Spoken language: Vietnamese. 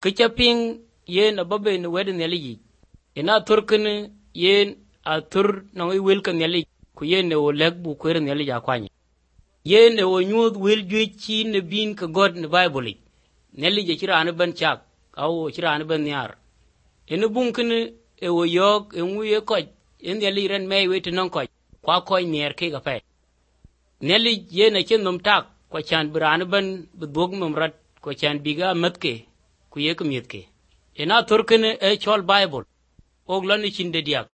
Kichaping yen ababe no wedin yali. Ina turkin yen a tur no wilkan yali ku yen ne o legbu kwerin yali jakwanya. Yen ne o nyud wil jwichi ne bin ka God ne Bible. Neli je kira ane ban chak au kira ane ban nyar. Ina bunkin e o yok enguye koj en yali ren mei weti non koj kwa koj nier ke gape. Neli yen a chen nom tak kwa chan birane ban bidwog mamrat kwa chan biga matke ku yek mietke. Ina turkin e chol Bible. Oglani chinde diak.